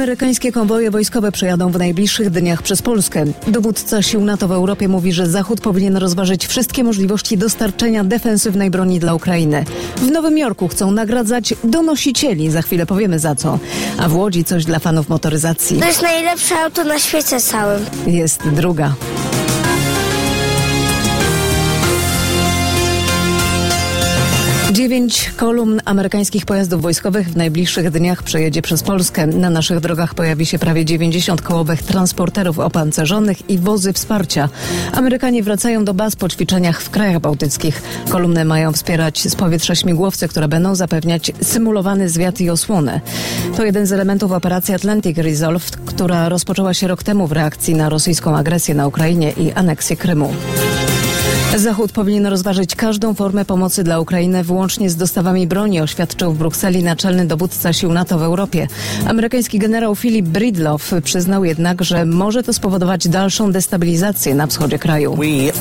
Amerykańskie konwoje wojskowe przejadą w najbliższych dniach przez Polskę. Dowódca sił NATO w Europie mówi, że Zachód powinien rozważyć wszystkie możliwości dostarczenia defensywnej broni dla Ukrainy. W Nowym Jorku chcą nagradzać donosicieli, za chwilę powiemy za co. A w Łodzi coś dla fanów motoryzacji. To jest najlepsze auto na świecie całym. Jest druga. 9 kolumn amerykańskich pojazdów wojskowych w najbliższych dniach przejedzie przez Polskę. Na naszych drogach pojawi się prawie 90 kołowych transporterów opancerzonych i wozy wsparcia. Amerykanie wracają do baz po ćwiczeniach w krajach bałtyckich. Kolumny mają wspierać z powietrza śmigłowce, które będą zapewniać symulowany zwiat i osłonę. To jeden z elementów operacji Atlantic Resolve, która rozpoczęła się rok temu w reakcji na rosyjską agresję na Ukrainie i aneksję Krymu. Zachód powinien rozważyć każdą formę pomocy dla Ukrainy, włącznie z dostawami broni, oświadczył w Brukseli naczelny dowódca sił NATO w Europie. Amerykański generał Philip Bridloff przyznał jednak, że może to spowodować dalszą destabilizację na wschodzie kraju.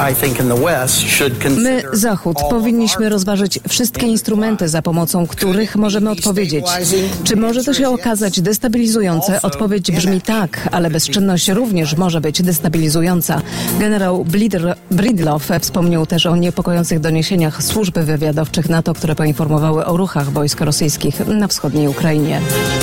My, Zachód, powinniśmy rozważyć wszystkie instrumenty, za pomocą których możemy odpowiedzieć. Czy może to się okazać destabilizujące? Odpowiedź brzmi tak, ale bezczynność również może być destabilizująca. Generał Bridloff wspomniał też o niepokojących doniesieniach służb wywiadowczych NATO, które poinformowały o ruchach wojsk rosyjskich na wschodniej Ukrainie.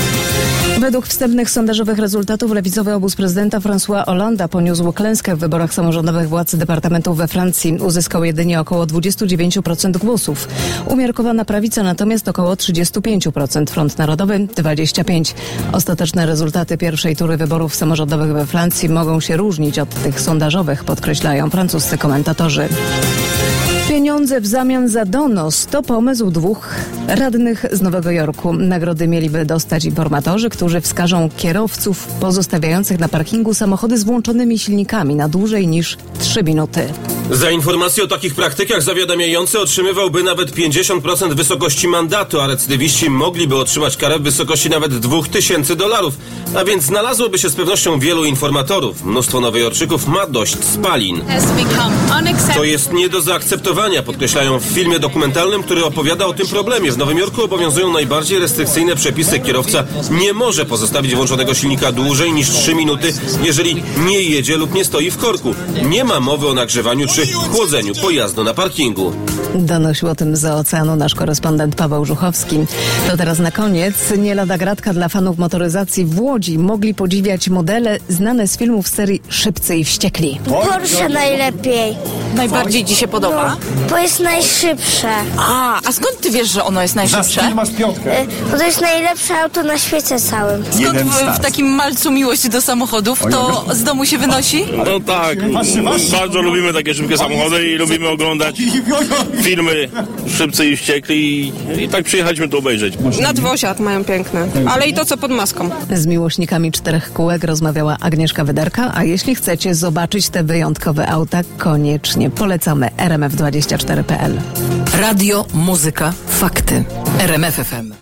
Według wstępnych sondażowych rezultatów lewicowy obóz prezydenta François Hollande'a poniósł klęskę w wyborach samorządowych władz departamentów we Francji. Uzyskał jedynie około 29% głosów. Umiarkowana prawica natomiast około 35%, Front Narodowy 25%. Ostateczne rezultaty pierwszej tury wyborów samorządowych we Francji mogą się różnić od tych sondażowych, podkreślają francuscy komentatorzy. Pieniądze w zamian za donos to pomysł 2 radnych z Nowego Jorku. Nagrody mieliby dostać informatorzy, którzy wskażą kierowców pozostawiających na parkingu samochody z włączonymi silnikami na dłużej niż 3 minuty. Za informacje o takich praktykach zawiadamiający otrzymywałby nawet 50% wysokości mandatu, a recydywiści mogliby otrzymać karę w wysokości nawet $2000. A więc znalazłoby się z pewnością wielu informatorów. Mnóstwo Nowojorczyków ma dość spalin. To jest nie do zaakceptowania, podkreślają w filmie dokumentalnym, który opowiada o tym problemie. W Nowym Jorku obowiązują najbardziej restrykcyjne przepisy. Kierowca nie może pozostawić włączonego silnika dłużej niż 3 minuty, jeżeli nie jedzie lub nie stoi w korku. Nie ma mowy o nagrzewaniu czy chłodzeniu pojazdu na parkingu. Donosił o tym z oceanu nasz korespondent Paweł Żuchowski. To teraz na koniec. Nie lada gratka dla fanów motoryzacji w Łodzi. Mogli podziwiać modele znane z filmów serii Szybcy i Wściekli. Porsche najlepiej. Najbardziej ci się podoba? Bo jest najszybsze. A skąd ty wiesz, że ono jest najszybsze? Masz piątkę. Bo to jest najlepsze auto na świecie całym. Skąd w takim malcu miłość do samochodów? To z domu się wynosi? No tak, bardzo lubimy takie szybkie samochody i lubimy oglądać filmy Szybcy i Wściekli i tak przyjechaliśmy tu obejrzeć. Nadwozia mają piękne, ale i to co pod maską. Z miłośnikami 4 kółek rozmawiała Agnieszka Wyderka, a jeśli chcecie zobaczyć te wyjątkowe auta, koniecznie polecamy rmf24.pl. Radio, muzyka, fakty. RMF FM.